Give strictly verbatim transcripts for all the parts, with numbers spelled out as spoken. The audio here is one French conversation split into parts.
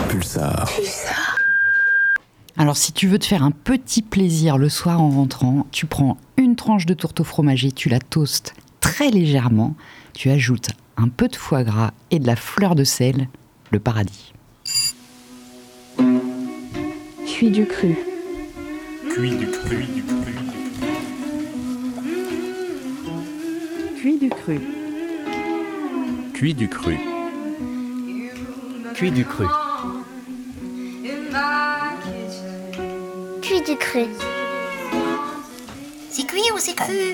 Pulsar. Pulsar. Alors si tu veux te faire un petit plaisir le soir en rentrant, tu prends une tranche de tourteau fromager, tu la toastes très légèrement, tu ajoutes un peu de foie gras et de la fleur de sel, le paradis. Cuit du cru. Cuit du cru, du cru. Cuit du cru. Cuit du cru. Cuit du cru. Cuit du cru. C'est cuit ou c'est cru?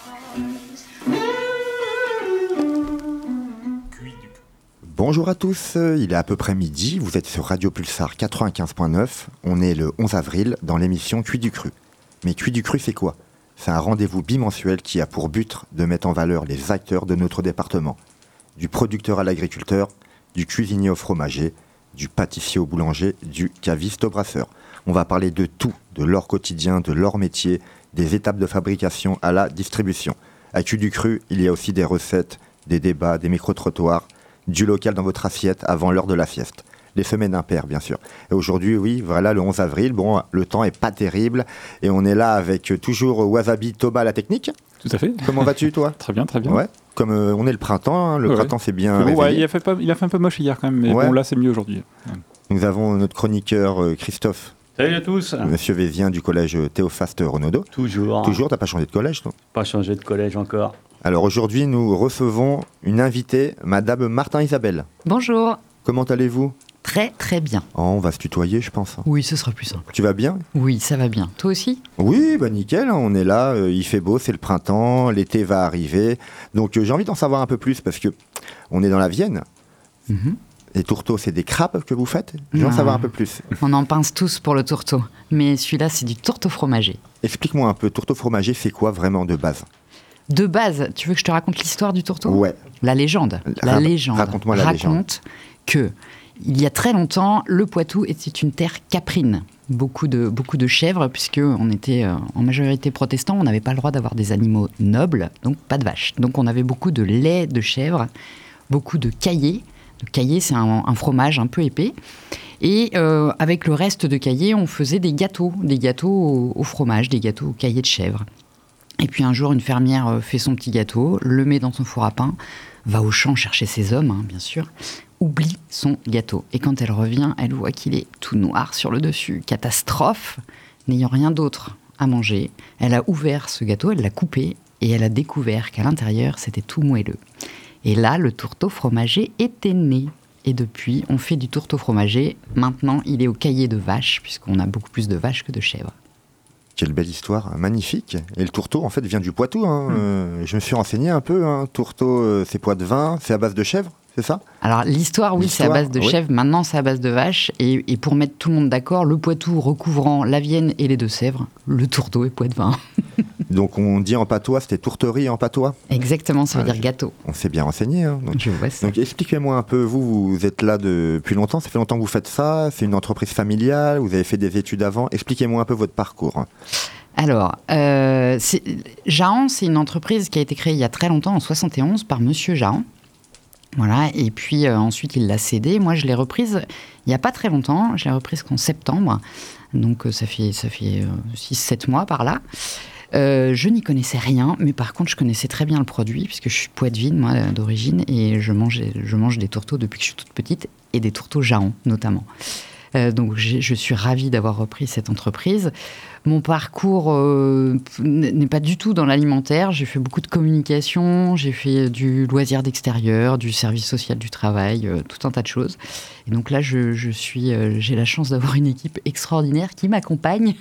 Bonjour à tous, il est à peu près midi, vous êtes sur Radio Pulsar quatre-vingt-quinze point neuf, on est le onze avril dans l'émission Cuit du cru. Mais Cuit du cru c'est quoi? C'est un rendez-vous bimensuel qui a pour but de mettre en valeur les acteurs de notre département. Du producteur à l'agriculteur, du cuisinier au fromager, du pâtissier au boulanger, du caviste au brasseur. On va parler de tout, de leur quotidien, de leur métier, des étapes de fabrication à la distribution. À Cuit du cru, il y a aussi des recettes, des débats, des micro-trottoirs, du local dans votre assiette avant l'heure de la sieste. Les semaines impaires, bien sûr. Et aujourd'hui, oui, voilà, le onze avril, bon, le temps est pas terrible, et on est là avec euh, toujours Wasabi Thomas à la technique. Tout à fait. Comment vas-tu, toi? Très bien, très bien. Ouais, comme euh, on est le printemps, hein, le Ouais, printemps c'est bien Bon, réveillé. ouais, il, a fait pas, il a fait un peu moche hier quand même, mais Ouais. bon, là c'est mieux aujourd'hui. Nous avons notre chroniqueur euh, Christophe, Salut à tous. monsieur Vézien du collège Théophaste Renaudot. Toujours. Toujours, t'as pas changé de collège, toi? Pas changé de collège encore. Alors aujourd'hui, nous recevons une invitée, Madame Martin Isabelle. Bonjour. Comment allez-vous? Très très bien. Oh, on va se tutoyer, je pense. Oui, ce sera plus simple. Tu vas bien? Oui, ça va bien. Toi aussi? Oui, bah nickel, hein, on est là, euh, il fait beau, c'est le printemps, l'été va arriver. Donc euh, j'ai envie d'en savoir un peu plus parce que on est dans la Vienne. Mhm. Les tourteaux, c'est des crabes que vous faites? Je veux en Non. savoir un peu plus. On en pince tous pour le tourteau, mais celui-là c'est du tourteau fromager. Explique-moi un peu, tourteau fromager, c'est quoi vraiment de base? De base, tu veux que je te raconte l'histoire du tourteau? Ouais. La légende. La Ra- légende. raconte-moi la raconte légende. que il y a très longtemps, le Poitou était une terre caprine. Beaucoup de, beaucoup de chèvres, puisqu'on était euh, en majorité protestants, on n'avait pas le droit d'avoir des animaux nobles, donc pas de vaches. Donc on avait beaucoup de lait de chèvre, beaucoup de caillé. Le caillé, c'est un, un fromage un peu épais. Et euh, avec le reste de caillé, on faisait des gâteaux, des gâteaux au, au fromage, des gâteaux au caillé de chèvre. Et puis un jour, une fermière euh, fait son petit gâteau, le met dans son four à pain, va au champ chercher ses hommes, hein, bien sûr, oublie son gâteau. Et quand elle revient, elle voit qu'il est tout noir sur le dessus. Catastrophe. N'ayant rien d'autre à manger, elle a ouvert ce gâteau, elle l'a coupé, et elle a découvert qu'à l'intérieur, c'était tout moelleux. Et là, le tourteau fromager était né. Et depuis, on fait du tourteau fromager. Maintenant, il est au caillé de vache, puisqu'on a beaucoup plus de vaches que de chèvres. Quelle belle histoire, magnifique. Et le tourteau, en fait, vient du Poitou. Hein. Mm. Euh, je me suis renseigné un peu. Hein. Tourteau, euh, c'est poids de vin, c'est à base de chèvre, c'est ça? Alors, l'histoire, oui, c'est à L'histoire, base de oui. chèvre. Maintenant, c'est à base de vache. Et, et pour mettre tout le monde d'accord, le Poitou recouvrant la Vienne et les Deux-Sèvres, le tourteau est poids de vin. Donc on dit en patois, c'était tourterie en patois. Exactement, ça veut Ouais, dire gâteau. On s'est bien renseigné. Hein. Donc, Je vois ça. donc expliquez-moi un peu, vous, vous êtes là depuis longtemps, ça fait longtemps que vous faites ça, c'est une entreprise familiale, vous avez fait des études avant. Expliquez-moi un peu votre parcours. Alors, euh, c'est- Jahan, c'est une entreprise qui a été créée il y a très longtemps, en soixante et onze, par Monsieur Jahan. Voilà, et puis euh, ensuite il l'a cédée. Moi, je l'ai reprise il n'y a pas très longtemps. Je l'ai reprise qu'en septembre. Donc, euh, ça fait, ça fait euh, six sept mois par là. Euh, je n'y connaissais rien, mais par contre, je connaissais très bien le produit, puisque je suis poitevine, moi, d'origine, et je mange, je mange des tourteaux depuis que je suis toute petite, et des tourteaux Jahan, notamment. Euh, donc, j'ai- je suis ravie d'avoir repris cette entreprise. Mon parcours euh, n'est pas du tout dans l'alimentaire. J'ai fait beaucoup de communication, j'ai fait du loisir d'extérieur, du service social du travail, euh, tout un tas de choses. Et donc là, je, je suis, euh, j'ai la chance d'avoir une équipe extraordinaire qui m'accompagne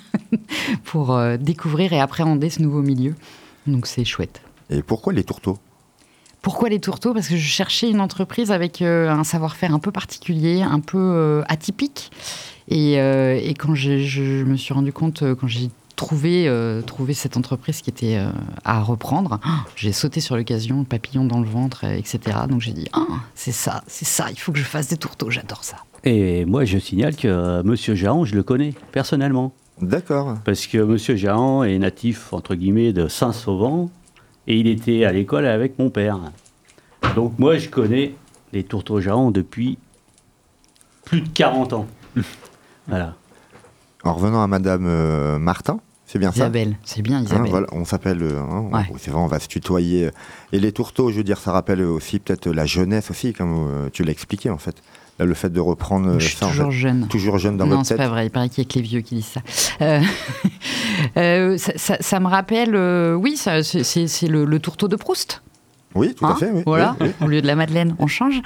pour euh, découvrir et appréhender ce nouveau milieu. Donc c'est chouette. Et pourquoi les tourteaux? Pourquoi les tourteaux? Parce que je cherchais une entreprise avec euh, un savoir-faire un peu particulier, un peu euh, atypique. Et, euh, et quand j'ai- je me suis rendu compte, euh, quand j'ai trouvé, euh, trouvé cette entreprise qui était euh, à reprendre, oh, j'ai sauté sur l'occasion, papillon dans le ventre, euh, et cetera. Donc j'ai dit, oh, c'est ça, c'est ça, il faut que je fasse des tourteaux, j'adore ça. Et moi, je signale que euh, Monsieur Jahan, je le connais personnellement. D'accord. Parce que Monsieur Jahan est natif, entre guillemets, de Saint-Sauvent. Et il était à l'école avec mon père. Donc moi, je connais les tourteaux Jahan depuis plus de quarante ans. Voilà. En revenant à Madame euh, Martin, c'est bien ça? Isabelle, c'est bien Hein, Isabelle. voilà, on s'appelle, euh, hein, on- Ouais. c'est vrai, on va se tutoyer. Et les tourteaux, je veux dire, ça rappelle aussi peut-être la jeunesse aussi, comme euh, tu l'as expliqué en fait. Là, le fait de reprendre euh, Je suis ça, en toujours fait, jeune. toujours jeune dans non, votre c'est tête. pas vrai. Il paraît qu'il y a que les vieux qui disent ça. Euh, euh, ça, ça- ça me rappelle, euh, oui, ça, c'est, c'est- c'est le, le tourteau de Proust. Oui, tout Hein, à fait. Oui, voilà, oui, oui. au lieu de la madeleine, on change.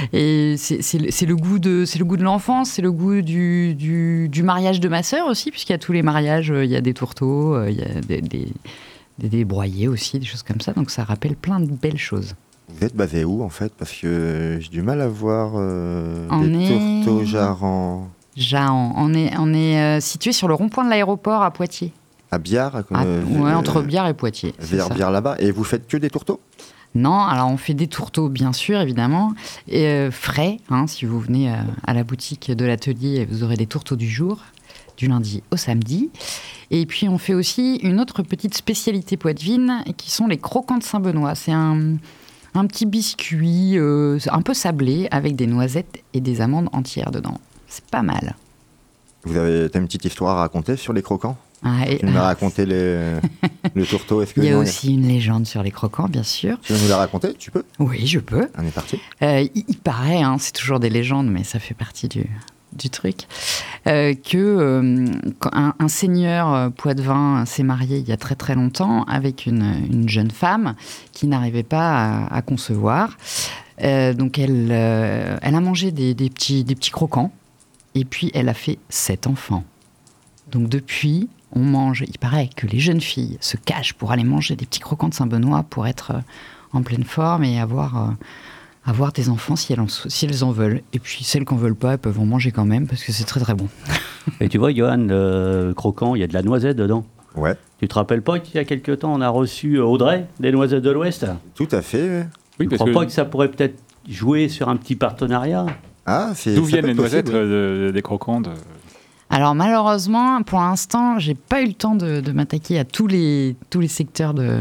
Et c'est, c'est le- c'est le goût de, c'est le goût de l'enfance, c'est le goût du, du, du mariage de ma sœur aussi, puisqu'il y a tous les mariages, euh, il y a des tourteaux, euh, il y a des, des, des, des broyés aussi, des choses comme ça. Donc ça rappelle plein de belles choses. Vous êtes basé où en fait? Parce que j'ai du mal à voir euh, On des est- tourteaux jarres en... Jahan, on est, on est euh, situé sur le rond-point de l'aéroport à Poitiers. à Biard, Ah, euh, ouais, euh, entre Biard et Poitiers. c'est vers ça. Biard là-bas. Et vous faites que des tourteaux? Non, alors on fait des tourteaux, bien sûr, évidemment, et, euh, frais. Hein, si vous venez euh, à la boutique de l'atelier, vous aurez des tourteaux du jour, du lundi au samedi. Et puis on fait aussi une autre petite spécialité poitevine, qui sont les croquants de Saint-Benoît. C'est un, un petit biscuit euh, un peu sablé, avec des noisettes et des amandes entières dedans. C'est pas mal. Vous avez t'as une petite histoire à raconter sur les croquants? Ah, et- Tu nous as raconté les... le tourteau, est-ce que... Il y a non, aussi une légende sur les croquants, bien sûr. Tu veux nous la raconter? Tu peux? Oui, je peux. On est parti. Euh, il, il paraît, hein, c'est toujours des légendes, mais ça fait partie du, du truc, euh, que euh, quand un, un seigneur euh, poitevin s'est marié il y a très très longtemps avec une, une jeune femme qui n'arrivait pas à, à concevoir. Euh, donc elle, euh, elle a mangé des, des petits, des petits croquants et puis elle a fait sept enfants. Donc depuis, on mange, il paraît que les jeunes filles se cachent pour aller manger des petits croquants de Saint-Benoît pour être euh, en pleine forme et avoir... euh, avoir des enfants si elles, en, si elles en veulent. Et puis celles qui n'en veulent pas, elles peuvent en manger quand même parce que c'est très très bon. Et tu vois, Johan, le croquant, il y a de la noisette dedans. Ouais, Tu te rappelles pas qu'il y a quelques temps, on a reçu Audrey, des noisettes de l'Ouest? tout à fait. ouais. Oui, Tu parce crois que pas que ça pourrait peut-être jouer sur un petit partenariat? Ah, c'est... d'où ça viennent peut les être noisettes possible. euh, de- des croquants de... Alors malheureusement, pour l'instant, j'ai pas eu le temps de, de m'attaquer à tous les, tous les secteurs de,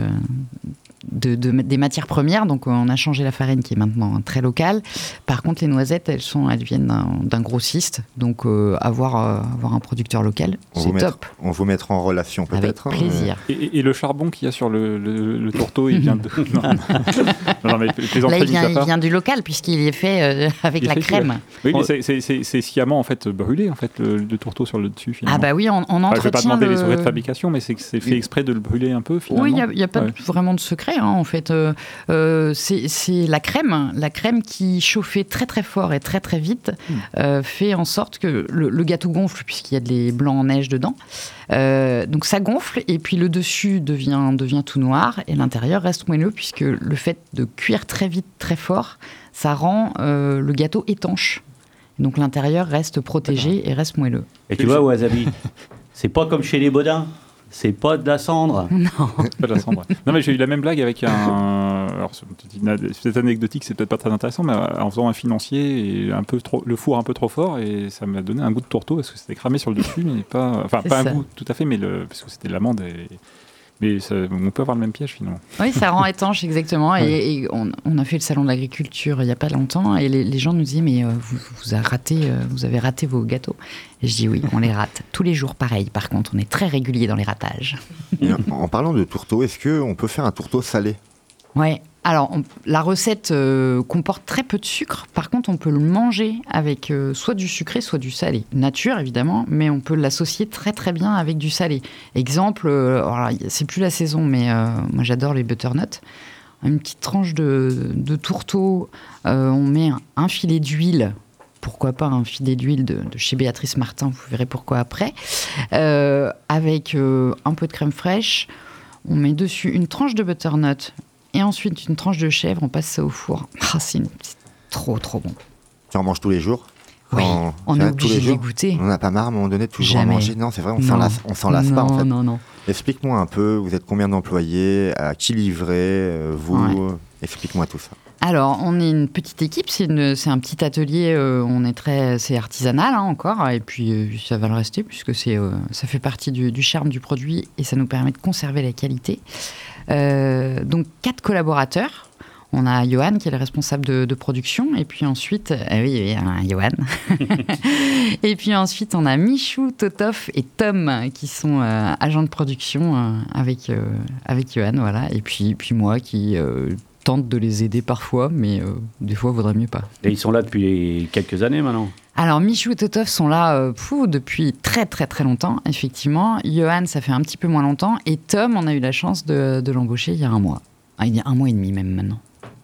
de, de- des matières premières. Donc on a changé la farine qui est maintenant très locale. Par contre, les noisettes, elles, sont, elles viennent d'un, d'un grossiste. Donc euh, avoir, euh, avoir un producteur local, On c'est vous mettra- top. On vous mettra en relation Avec peut-être. hein, plaisir. Et, et- et le charbon qu'il y a sur le, le- le tourteau, il vient de... non, non, non, mais les Là, entrées il mises vient, à il part. vient du local puisqu'il est fait euh, avec Il est la fait, crème. Oui, mais c'est- c'est c'est- c'est sciemment en fait brûlé en fait le, le tourteau sur le dessus finalement. Ah bah oui, on, on Enfin, je vais pas entretient demander le... les secrets de fabrication, mais c'est que c'est fait exprès de le brûler un peu finalement. Oui, il n'y a, pas Ouais. de- vraiment de secret, hein, en fait. Euh, euh, c'est c'est la crème, la crème qui chauffait très très fort et très très vite, Hmm. euh, fait en sorte que le, le gâteau gonfle puisqu'il y a des blancs en neige dedans. Euh, donc ça gonfle et puis le dessus devient, devient tout noir et l'intérieur reste moelleux puisque le fait de cuire très vite, très fort, ça rend euh, le gâteau étanche. Donc l'intérieur reste protégé et reste moelleux. Et tu vois, Wasabi, c'est pas comme chez les Bodins, c'est pas de la cendre. Pas de la cendre. Non, mais j'ai eu la même blague avec un. Alors, c'est peut-être peut-être anecdotique, c'est peut-être pas très intéressant, mais en faisant un financier et un peu trop, le four un peu trop fort, et ça m'a donné un goût de tourteau parce que c'était cramé sur le dessus, mais pas. Enfin, C'est pas un ça. goût tout à fait, mais le, parce que c'était de l'amande. Et, mais ça- on peut avoir le même piège finalement. Oui, ça rend étanche, exactement. Ouais. Et, et on, on a fait le salon de l'agriculture il n'y a pas longtemps, et les, les gens nous disaient, mais euh, vous, vous, avez raté, euh, vous avez raté vos gâteaux. Et je dis, oui, on les rate. Tous les jours, pareil. Par contre, on est très régulier dans les ratages. Et en, en parlant de tourteau, est-ce qu'on peut faire un tourteau salé? Ouais. Alors, on- la recette euh, comporte très peu de sucre. Par contre, on peut le manger avec euh, soit du sucré, soit du salé. Nature, évidemment, mais on peut l'associer très très bien avec du salé. Exemple, euh, alors, y- c'est plus la saison, mais euh, moi j'adore les butternuts. Une petite tranche de, de tourteau, euh, on met un, un filet d'huile. Pourquoi pas un filet d'huile de, de chez Béatrice Martin, vous verrez pourquoi après. Euh, avec euh, un peu de crème fraîche, on met dessus une tranche de butternut et ensuite une tranche de chèvre, on passe ça au four. Ah, c'est, une- c'est trop trop bon. Tu en manges tous les jours? Oui, En- on c'est est vrai, tous obligé les de les jours goûter. On n'a pas marre à un moment donné de toujours en Jamais. manger? Non, c'est vrai, on Non. s'en lasse, on s'en lasse pas en Non, fait. non, non. Explique-moi un peu, vous êtes combien d'employés? À qui livrez euh, vous? Ouais. Explique-moi tout ça. Alors, on est une petite équipe, c'est, une- c'est un petit atelier, euh, on est très, c'est artisanal hein, encore, et puis euh, ça va le rester puisque c'est, euh, ça fait partie du, du charme du produit et ça nous permet de conserver la qualité. Euh, donc, quatre collaborateurs. On a Johan qui est le responsable de, de production, et puis ensuite, euh, oui, oui, hein, Johan. Et puis ensuite, on a Michou, Totov et Tom qui sont euh, agents de production euh, avec, euh, avec Johan, voilà. Et puis, puis moi qui euh, tente de les aider parfois, mais euh, des fois, il vaudrait mieux pas. Et ils sont là depuis quelques années maintenant. Alors, Michou et Totov sont là euh, pfou, depuis très très très longtemps, effectivement. Johan, ça fait un petit peu moins longtemps. Et Tom, on a eu la chance de, de l'embaucher il y a un mois. Ah, il y a un mois et demi même maintenant.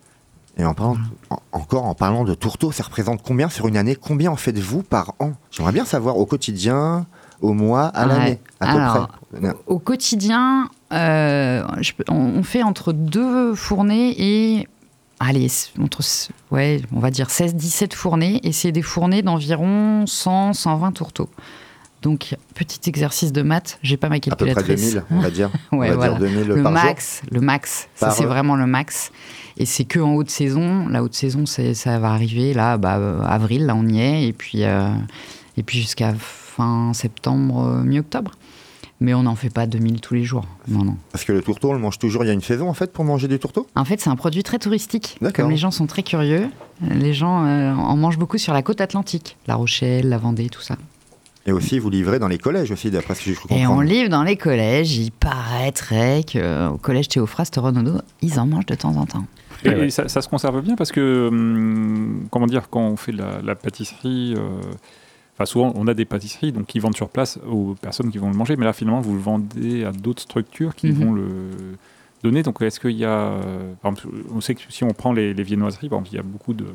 Et en parlant, en- encore en parlant de tourteaux, ça représente combien sur une année? Combien en faites-vous par an? J'aimerais bien savoir au quotidien, au mois, à Ouais. l'année, à Alors, peu près. Au quotidien, euh, je peux- on, on fait entre deux fournées et... Allez, entre, ouais, on va dire seize dix-sept fournées. Et c'est des fournées d'environ cent cent vingt tourteaux. Donc, petit exercice de maths, j'ai pas ma À peu calculatrice. près deux mille, on va dire. Ouais, on va voilà. dire deux mille Le par jour. max, le max, ça Par c'est heure. vraiment le max. Et c'est que en haute saison. La haute saison, c'est, ça va arriver là, bah, euh, avril, là on y est, et puis euh, et puis jusqu'à fin septembre, euh, mi-octobre. Mais on n'en fait pas deux mille tous les jours. Non, non. Parce que le tourteau, on le mange toujours. Il y a une saison en fait pour manger du tourteau? En fait, c'est un produit très touristique. D'accord. Comme les gens sont très curieux, les gens euh, en mangent beaucoup sur la côte atlantique, La Rochelle, la Vendée, tout ça. Et aussi, vous livrez dans les collèges aussi, d'après ce que je comprends. Et on livre dans les collèges. Il paraîtrait qu'au collège Théophraste Renaudot, ils en mangent de temps en temps. Et, Ouais, ouais. et ça, ça se conserve bien parce que, hum, comment dire, quand on fait la, la pâtisserie, euh, enfin souvent on a des pâtisseries donc qui vendent sur place aux personnes qui vont le manger, mais là finalement vous le vendez à d'autres structures qui Mhm. vont le donner. Donc est-ce qu'il y a, euh, par exemple, on sait que si on prend les, les viennoiseries, par exemple, il y a beaucoup de,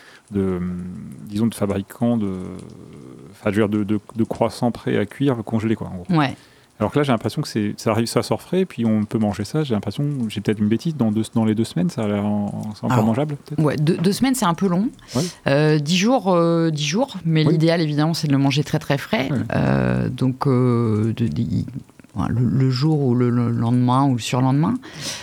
de hum, disons, de fabricants de, enfin, je veux dire, de, de, de croissants prêts à cuire, congelés quoi. En gros. Ouais. Alors que là, j'ai l'impression que c'est, ça arrive, ça sort frais, puis on peut manger ça. J'ai l'impression, j'ai peut-être une bêtise, dans, deux, dans les deux semaines, ça a l'air en- c'est encore Alors, mangeable, peut-être. Ouais, deux, deux semaines, c'est un peu long. Ouais. Euh, dix jours, euh, dix jours, mais Oui. l'idéal, évidemment, c'est de le manger très très frais. Ouais. Euh, donc, euh, de- de- voilà, le, le jour ou le, le lendemain ou le surlendemain.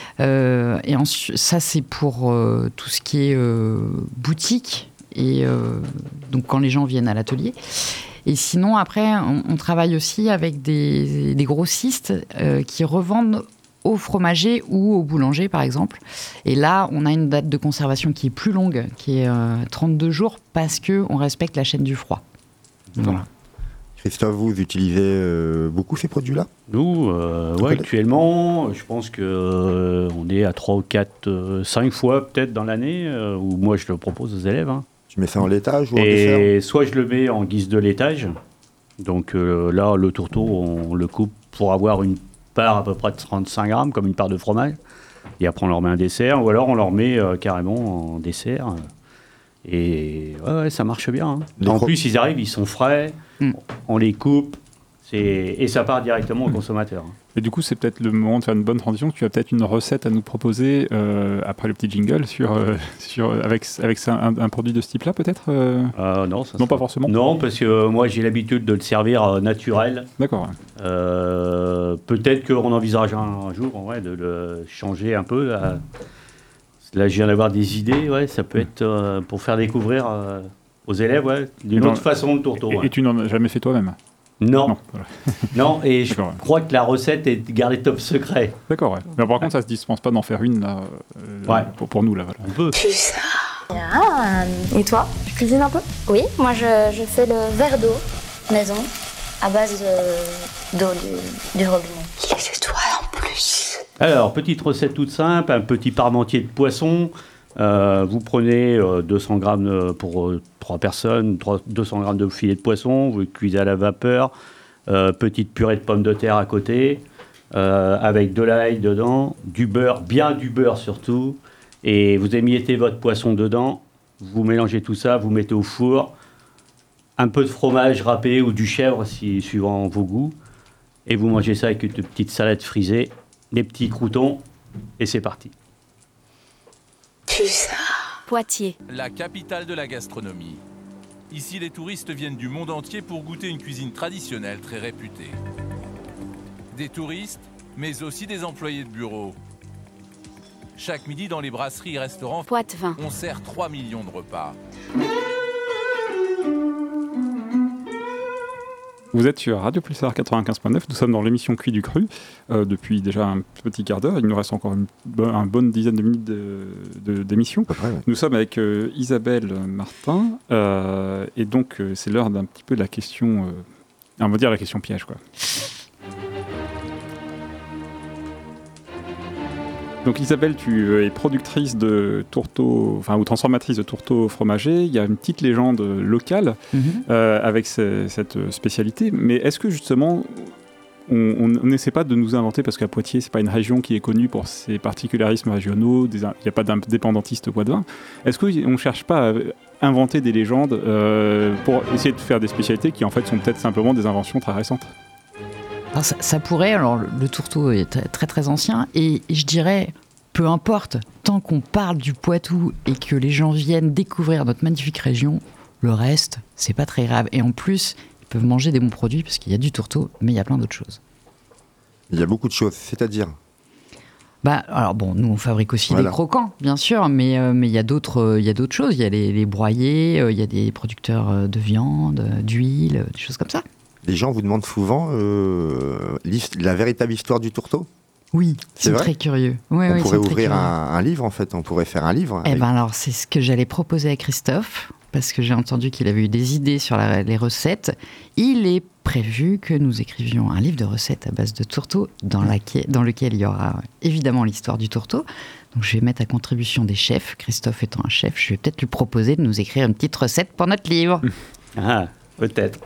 Euh, et ensuite, ça, c'est pour euh, tout ce qui est euh, boutique. Et euh, donc, quand les gens viennent à l'atelier. Et sinon, après, on, on travaille aussi avec des, des grossistes euh, qui revendent au fromager ou au boulanger, par exemple. Et là, on a une date de conservation qui est plus longue, qui est euh, trente-deux jours, parce qu'on respecte la chaîne du froid. Voilà. Christophe, vous utilisez euh, beaucoup ces produits-là? Nous, euh, ouais, collège. actuellement, je pense que euh, on est à trois ou quatre, euh, cinq fois peut-être dans l'année, euh, où moi je le propose aux élèves. hein. Tu mets ça en laitage ou en dessert? Et soit je le mets en guise de laitage. Donc euh, là, le tourteau, on le coupe pour avoir une part à peu près de trente-cinq grammes, comme une part de fromage. Et après, on leur met un dessert, ou alors on leur met euh, carrément en dessert. Et ouais, ouais, ça marche bien. hein. Les En cro- plus, ils arrivent, ils sont frais, Mm. on les coupe, c'est... et ça part directement au consommateur. hein. Et du coup, c'est peut-être le moment de faire une bonne transition. Tu as peut-être une recette à nous proposer euh, après le petit jingle sur, euh, sur, avec, avec ça, un, un produit de ce type-là, peut-être euh Euh, non, ça Non, sera- pas forcément. Non, parce que euh, moi, j'ai l'habitude de le servir euh, naturel. D'accord. Euh, peut-être qu'on envisage un, un jour ouais, de le changer un peu. Là, là je viens d'avoir des idées. Ouais, ça peut être euh, pour faire découvrir euh, aux élèves ouais, d'une Dans- autre façon de tourteau. Et, ouais. et tu n'en as jamais fait toi-même Non, Non. Voilà. non, et je D'accord, ouais. crois que la recette est gardée top secret. D'accord, ouais. Mais par contre, ça se dispense pas d'en faire une là, euh, Ouais. pour, pour nous là. Voilà. On peut. Ah, et toi, tu cuisines un peu? Oui, moi je, je fais le verre d'eau maison à base de- d'eau du, du robinet. Les étoiles en plus. Alors, petite recette toute simple, un petit parmentier de poisson. Euh, vous prenez euh, deux cents grammes euh, pour euh, trois personnes, trois- deux cents grammes de filet de poisson, vous le cuisez à la vapeur, euh, petite purée de pommes de terre à côté, euh, avec de l'ail dedans, du beurre, bien du beurre surtout, et vous émiettez votre poisson dedans, vous mélangez tout ça, vous mettez au four, un peu de fromage râpé ou du chèvre, si, suivant vos goûts, et vous mangez ça avec une petite salade frisée, des petits croûtons, et c'est parti. Poitiers. La capitale de la gastronomie. Ici, les touristes viennent du monde entier pour goûter une cuisine traditionnelle très réputée. Des touristes, mais aussi des employés de bureau. Chaque midi, dans les brasseries et restaurants, Poitevin. on sert trois millions de repas. Vous êtes sur Radio Pulsar quatre-vingt-quinze point neuf, nous sommes dans l'émission Cuit du Cru euh, depuis déjà un petit quart d'heure, il nous reste encore une, bo- une bonne dizaine de minutes de, de, d'émission. À peu près, ouais. Nous sommes avec euh, Isabelle Martin euh, et donc euh, c'est l'heure d'un petit peu de la question, euh, on va dire la question piège quoi. Donc Isabelle, tu es productrice de tourteaux, enfin ou transformatrice de tourteaux fromagers. Il y a une petite légende locale Mhm. euh, avec ce- cette spécialité. Mais est-ce que justement, on n'essaie pas de nous inventer, parce qu'à Poitiers, c'est pas une région qui est connue pour ses particularismes régionaux, des- il n'y a pas d'indépendantiste bois de vin. Est-ce qu'on ne cherche pas à inventer des légendes euh, pour essayer de faire des spécialités qui en fait sont peut-être simplement des inventions très récentes? Alors, ça, ça pourrait, alors le, le tourteau est très, très très ancien et je dirais, peu importe, tant qu'on parle du Poitou et que les gens viennent découvrir notre magnifique région, le reste, c'est pas très grave. Et en plus, ils peuvent manger des bons produits parce qu'il y a du tourteau, mais il y a plein d'autres choses. Il y a beaucoup de choses, c'est-à-dire Bah, alors bon, nous on fabrique aussi Voilà. des croquants, bien sûr, mais euh, mais il y a d'autres, euh, il y a d'autres choses. Il y a les, les broyés, euh, il y a des producteurs euh, de viande, euh, d'huile, euh, des choses comme ça. les gens vous demandent souvent euh, l'his- la véritable histoire du tourteau. Oui, C'est ils sont vrai très curieux. Oui, On oui, ils pourrait sont très ouvrir curieux. un, un livre, en fait. On pourrait faire un livre. Eh avec- ben alors, c'est ce que j'allais proposer à Christophe, parce que j'ai entendu qu'il avait eu des idées sur la- les recettes. Il est prévu que nous écrivions un livre de recettes à base de tourteau, dans, laquelle- dans lequel il y aura évidemment l'histoire du tourteau. Donc je vais mettre à contribution des chefs. Christophe étant un chef, je vais peut-être lui proposer de nous écrire une petite recette pour notre livre. Ah, peut-être.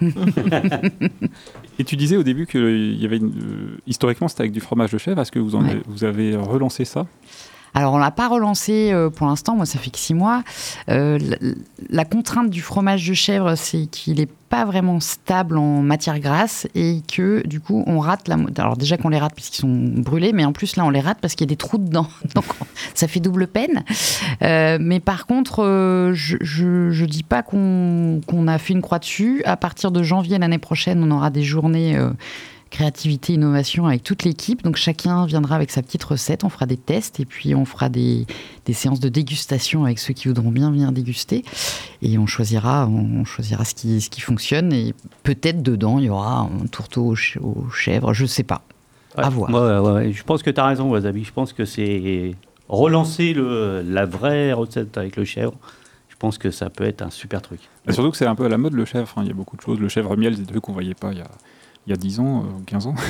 Et tu disais au début que y avait une, euh, historiquement c'était avec du fromage de chèvre. Est-ce que vous, en Ouais. avez, vous avez relancé ça? Alors, on l'a pas relancé euh, pour l'instant. Moi, ça fait que six mois. Euh, la, la contrainte du fromage de chèvre, c'est qu'il n'est pas vraiment stable en matière grasse et que, du coup, on rate la... mo- Alors, déjà qu'on les rate puisqu'ils sont brûlés, mais en plus, là, on les rate parce qu'il y a des trous dedans. Donc, ça fait double peine. Euh, mais par contre, euh, je ne dis pas qu'on qu'on a fait une croix dessus. À partir de janvier l'année prochaine, on aura des journées... euh, créativité, innovation avec toute l'équipe. Donc chacun viendra avec sa petite recette, on fera des tests et puis on fera des, des séances de dégustation avec ceux qui voudront bien venir déguster. Et on choisira, on choisira ce qui, ce qui fonctionne et peut-être dedans il y aura un tourteau aux, ch- aux chèvres, je ne sais pas. À voir. Ouais, ouais, ouais. Je pense que tu as raison, Wasabi. Je pense que c'est relancer le, la vraie recette avec le chèvre. Je pense que ça peut être un super truc. Et surtout que c'est un peu à la mode le chèvre. hein. Il y a beaucoup de choses. Le chèvre miel, c'est des trucs qu'on voyait pas il y a, il y a dix ans euh, ou quinze ans.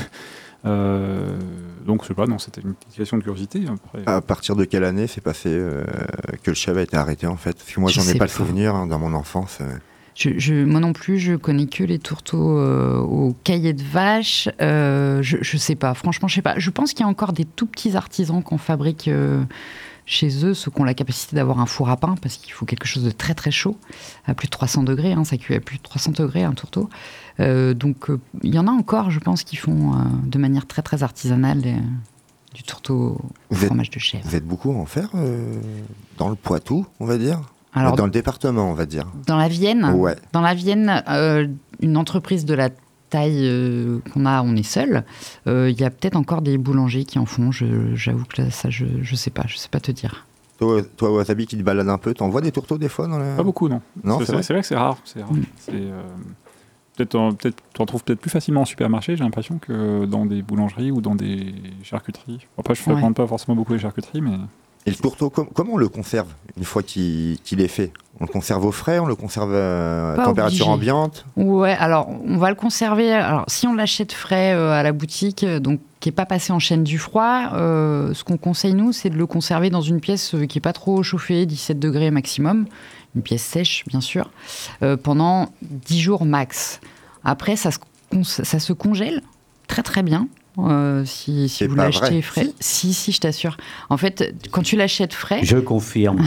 Euh, donc je sais pas, non, c'était une petite question de curiosité. Après, À partir de quelle année c'est passé euh, que le chèvre a été arrêté, en fait? Parce que moi, Je j'en ai sais pas le pas. souvenir hein, dans mon enfance. euh. Je, je- moi non plus, je connais que les tourteaux euh, au cahier de vache. Euh, je, je sais pas, franchement, je sais pas. Je pense qu'il y a encore des tout petits artisans qu'on fabrique euh, chez eux, ceux qui ont la capacité d'avoir un four à pain, parce qu'il faut quelque chose de très très chaud, à plus de trois cents degrés, hein, ça cuit à plus de trois cents degrés un tourteau. Euh, donc euh, il y en a encore, je pense, qui font euh, de manière très très artisanale euh, du tourteau au Vous êtes- fromage de chèvre. Vous êtes beaucoup à en faire euh, dans le Poitou, on va dire? Alors, Dans le département, on va dire. dans la Vienne, Ouais. Dans la Vienne, euh, une entreprise de la taille euh, qu'on a, on est seul. Euh, Il y a peut-être encore des boulangers qui en font. Je- J'avoue que là, ça, je ne sais pas. Je sais pas te dire. Toi, toi, Wasabi, qui te balade un peu, t'en vois des tourteaux des fois dans la... pas beaucoup, non. Non, c'est, c'est vrai c'est vrai que c'est rare. C'est rare. Mm. C'est, euh, peut-être, en- peut-être, tu en trouves peut-être plus facilement en supermarché, j'ai l'impression, que dans des boulangeries ou dans des charcuteries. Après, je ne fréquente pas forcément beaucoup les charcuteries, mais Et le tourteau, com- comment on le conserve une fois qu'il qu'il est fait? On le conserve au frais, on le conserve à Pas température obligé. ambiante? Ouais, alors on va le conserver. Alors si on l'achète frais euh, à la boutique, euh, donc qui n'est pas passé en chaîne du froid, euh, ce qu'on conseille nous, c'est de le conserver dans une pièce euh, qui n'est pas trop chauffée, dix-sept degrés maximum, une pièce sèche bien sûr, euh, pendant dix jours max. Après, ça se, cons- ça se congèle très très bien. Euh, si si C'est vous pas l'achetez vrai. frais, si si, je t'assure. En fait, quand tu l'achètes frais, Je confirme.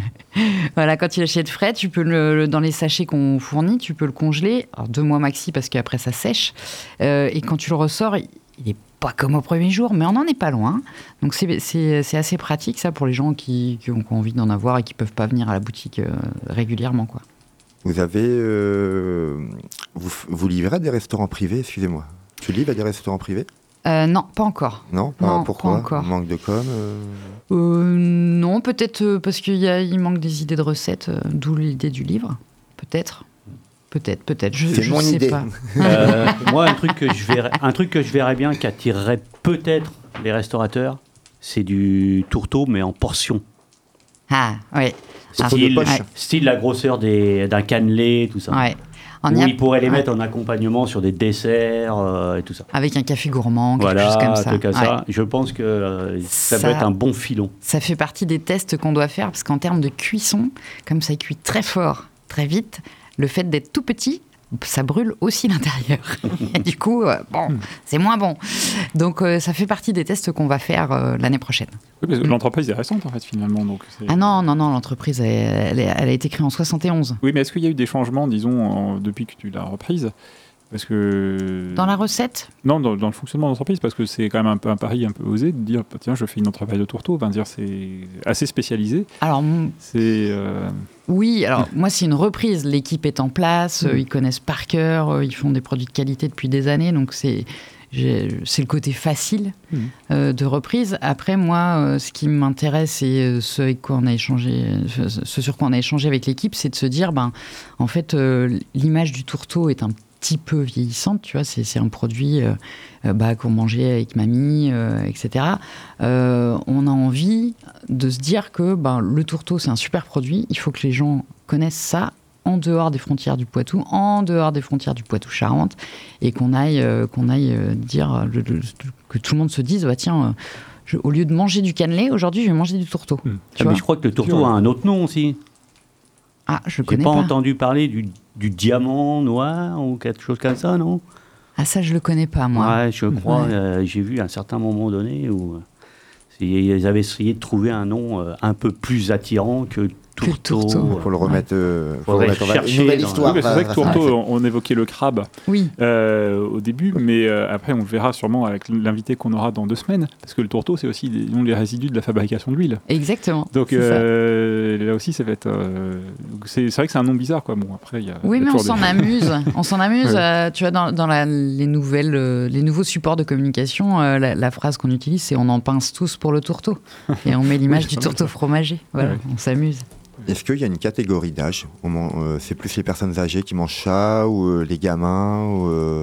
voilà, quand tu l'achètes frais, tu peux le, le- dans les sachets qu'on fournit, tu peux le congeler, alors deux mois maxi parce qu'après ça sèche. Euh, et quand tu le ressors, il n'est pas comme au premier jour, mais on n'en est pas loin. Donc c'est, c'est, c'est assez pratique ça pour les gens qui, qui ont qui ont envie d'en avoir et qui peuvent pas venir à la boutique euh, régulièrement, quoi. Vous avez... euh, vous, vous livrez à des restaurants privés, excusez-moi. Tu livres à des restaurants privés? Euh, non, pas encore. Non, pas, Non, pourquoi? pas encore. Manque de com euh, Euh, non, peut-être euh, parce qu'il y a, il manque des idées de recettes, euh, d'où l'idée du livre, peut-être. peut-être, peut-être. Je, C'est je mon sais idée. pas. Euh, moi, un truc que je verrais, un truc que je verrais bien, qui attirerait peut-être les restaurateurs, c'est du tourteau, mais en portions. Ah, ouais. Ah, Tourteau de Style, poche. ouais. style la grosseur des, d'un cannelé, tout ça. Ouais. On Où y a- ils pourraient les ouais. mettre en accompagnement sur des desserts euh, et tout ça. Avec un café gourmand, quelque Voilà, chose comme un ça. truc comme Ouais. ça. Je pense que euh, ça, Ça- peut être un bon filon. Ça fait partie des tests qu'on doit faire parce qu'en termes de cuisson, comme ça cuit très fort, très vite, le fait d'être tout petit, ça brûle aussi l'intérieur. Et du coup, euh, bon, c'est moins bon. Donc euh, ça fait partie des tests qu'on va faire euh, l'année prochaine. Oui, parce que l'entreprise est récente, en fait, finalement. Donc c'est- Ah non, non, non, l'entreprise, elle, elle, elle a été créée en soixante et onze. Oui, mais est-ce qu'il y a eu des changements, disons, en- depuis que tu l'as reprise? Parce que... Dans la recette, Non, dans, dans le fonctionnement de l'entreprise, parce que c'est quand même un, peu, un pari un peu osé de dire, tiens, je fais une entreprise de tourteau. Enfin, dire, c'est assez spécialisé. alors m- C'est... euh, oui, alors moi c'est une reprise, l'équipe est en place, euh, ils connaissent par cœur, euh, ils font des produits de qualité depuis des années, donc c'est... j'ai- c'est le côté facile Mhm. euh, de reprise. Après, moi, euh, ce qui m'intéresse et euh, ce, avec quoi on a échangé, ce, ce sur quoi on a échangé avec l'équipe, c'est de se dire, ben, en fait, euh, l'image du tourteau est un petit peu vieillissante, tu vois, c'est, c'est un produit euh, euh, bah, qu'on mangeait avec mamie, euh, et cetera. Euh, on a envie de se dire que ben, le tourteau, c'est un super produit, il faut que les gens connaissent ça en dehors des frontières du Poitou, en dehors des frontières du Poitou-Charentes, et qu'on aille, euh, qu'on aille euh, dire, euh, le- le- que tout le monde se dise, bah, tiens, euh, je- au lieu de manger du cannelé, aujourd'hui, je vais manger du tourteau. Hmm. Tu Ah, vois mais je crois que le tourteau Sûr. a un autre nom aussi. Ah, je J'ai connais pas, pas. entendu parler du, du diamant noir ou quelque chose comme ça, non? Ah, ça, je le connais pas, moi. Ouais, je crois. Ouais. euh, j'ai vu à un certain moment donné où euh, c'est- ils avaient essayé de trouver un nom euh, un peu plus attirant que Que le tourteau. tourteau. Faut le remettre, euh, faut Faudrait le remettre en valeur. chercher Une nouvelle dans- histoire. Oui, mais c'est va- vrai que va tourteau, s'arrêter. on, on évoquait le crabe Oui. euh, au début, mais euh, après on le verra sûrement avec l'invité qu'on aura dans deux semaines, parce que le tourteau c'est aussi des- les résidus de la fabrication de l'huile. Exactement. Donc c'est ça. euh, là aussi ça va être... euh, donc c'est, c'est vrai que c'est un nom bizarre quoi. Bon après il y a... Oui, il y a mais on toujours s'en des- amuse. On s'en amuse. Ouais. euh, tu vois, dans, dans la- les, nouvelles, euh, les nouveaux supports de communication, euh, la, la phrase qu'on utilise, c'est on en pince tous pour le tourteau. Et on met l'image Oui, du ça tourteau marche. fromager. Voilà, Ouais. on s'amuse. Est-ce qu'il y a une catégorie d'âge? On man- euh, C'est plus les personnes âgées qui mangent ça ou euh, les gamins ou, euh,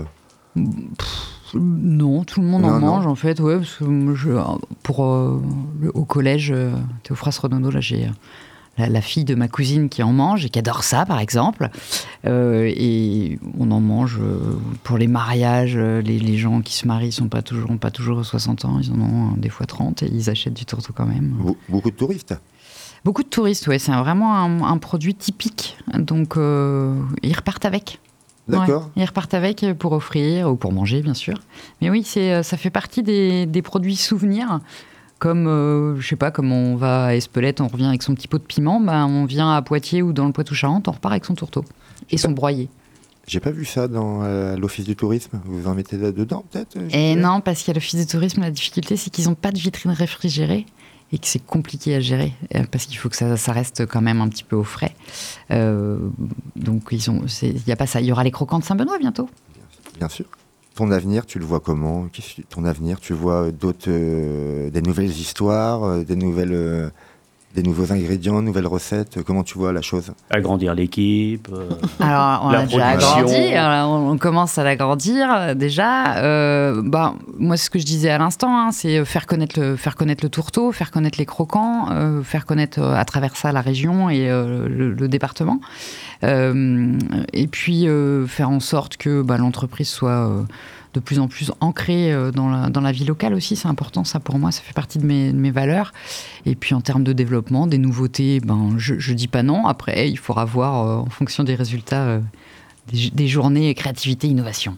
Non, tout le monde Non, en non. mange en fait. Ouais, parce que moi, je, pour, euh, le- au collège, euh, Théophraste Renaudot, là j'ai euh, la, la fille de ma cousine qui en mange et qui adore ça par exemple. Euh, et on en mange euh, pour les mariages. euh, Les, les gens qui se marient sont pas toujours, ont pas toujours soixante ans, ils en ont euh, des fois trente et ils achètent du tourteau quand même. Be- beaucoup de touristes? Beaucoup de touristes, ouais, c'est un- vraiment un, un produit typique. Donc euh, ils repartent avec. D'accord. Ouais, ils repartent avec pour offrir ou pour manger, bien sûr. Mais oui, c'est, ça fait partie des, des produits souvenirs. Comme, euh, je sais pas, comme on va à Espelette, on revient avec son petit pot de piment, ben, on vient à Poitiers ou dans le Poitou-Charentes, on repart avec son tourteau et son broyé. J'ai pas vu ça dans euh, l'office du tourisme. Vous en mettez là-dedans, peut-être? euh, Et Juliette non, parce qu'à l'office du tourisme, la difficulté, c'est qu'ils n'ont pas de vitrine réfrigérée et que c'est compliqué à gérer, euh, parce qu'il faut que ça, ça reste quand même un petit peu au frais. Euh, donc, ils ont, c'est- il y a pas ça. Il y aura les croquants de Saint-Benoît bientôt. Bien sûr. Ton avenir, tu le vois comment? Qu'est-ce que- Ton avenir, tu vois d'autres, euh, des nouvelles histoires, euh, des nouvelles, euh, des nouveaux ingrédients, nouvelles recettes. Comment tu vois la chose? Agrandir l'équipe. euh, Alors, on La a déjà production. agrandi, alors, on on commence à l'agrandir euh, déjà. Euh, bah, moi, ce que je disais à l'instant, hein, c'est faire connaître, le, faire connaître le tourteau, faire connaître les croquants, euh, faire connaître euh, à travers ça la région et euh, le, le département. Euh, et puis, euh, faire en sorte que bah, l'entreprise soit euh, de plus en plus ancrée euh, dans, la, dans la vie locale aussi. C'est important, ça, pour moi. Ça fait partie de mes, de mes valeurs. Et puis, en termes de développement, des nouveautés, ben, je ne dis pas non. Après, il faudra voir euh, en fonction des résultats euh, des, des journées créativité, innovation.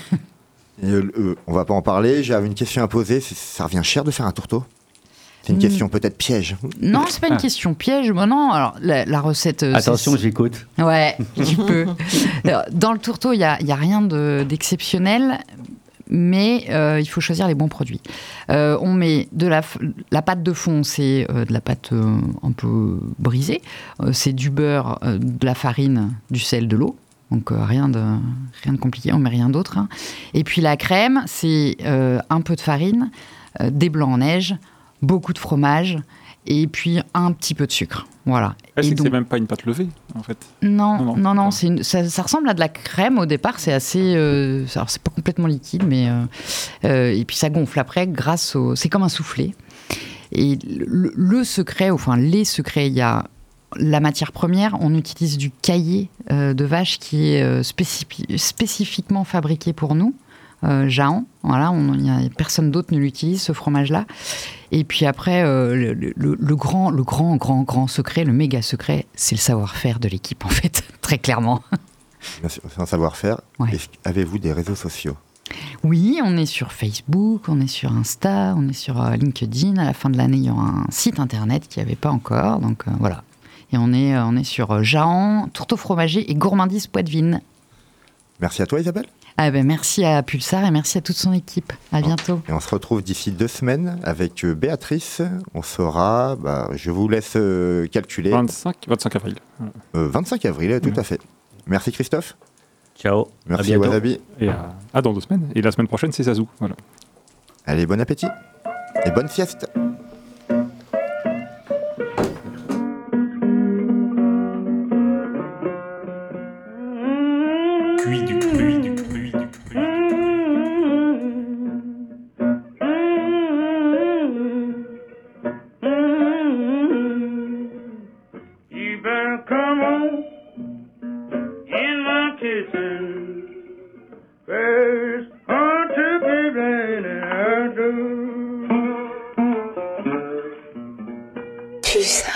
Et, euh, euh, on va pas en parler. J'avais une question à poser. C'est- Ça revient cher de faire un tourteau? C'est une Mm. question peut-être piège. Non, c'est pas une question piège. Moi, non. Alors, la, la recette. euh, Attention, c'est- j'écoute. Ouais, tu peux. Alors, dans le tourteau, il n'y a, il y a rien de- d'exceptionnel, mais euh, il faut choisir les bons produits. Euh, on met de la, f- la pâte de fond, c'est euh, de la pâte euh, un peu brisée. Euh, c'est du beurre, euh, de la farine, du sel, de l'eau. Donc euh, rien, de, rien de compliqué, on met rien d'autre. hein. Et puis la crème, c'est euh, un peu de farine, euh, des blancs en neige, beaucoup de fromage et puis un petit peu de sucre. Voilà. Ah, Et c'est que donc- c'est même pas une pâte levée, en fait. Non, Non, non, non, non, non. c'est une- ça, ça ressemble à de la crème au départ, c'est assez... euh, alors c'est pas complètement liquide, mais... euh, euh, et puis ça gonfle après grâce au... C'est comme un soufflé. Et le, le secret, enfin les secrets, il y a la matière première, on utilise du caillé euh, de vache qui est euh, spécifi- spécifiquement fabriqué pour nous, euh, Jahan, voilà, on, y a, personne d'autre ne l'utilise, ce fromage-là. Et puis après, euh, le, le- le grand, le grand, grand, grand secret, le méga secret, c'est le savoir-faire de l'équipe, en fait, très clairement. Bien sûr, c'est un savoir-faire. Ouais. Est-ce- Avez-vous des réseaux sociaux? Oui, on est sur Facebook, on est sur Insta, on est sur euh, LinkedIn. À la fin de l'année, il y aura un site internet qui n'y avait pas encore, donc euh, voilà. Et on est, euh, on est sur euh, Jahan, Tourteau Fromager et Gourmandise Poitevine. Merci à toi, Isabelle. Ah ben, merci à Pulsar et merci à toute son équipe. À bientôt. Et on se retrouve d'ici deux semaines avec euh, Béatrice. On sera, bah, je vous laisse euh, calculer, vingt-cinq, vingt-cinq avril. Voilà. euh, vingt-cinq avril, tout Ouais. à fait. Merci Christophe. Ciao. Merci à bientôt. Wasabi. Et à, à dans deux semaines. Et la semaine prochaine, c'est Zazou. Voilà. Allez, bon appétit. Et bonne sieste. Cuit du cru, cuit du cru, cuit du cru. You better come on in my kitchen. First, hard to be blind and I do. Puce.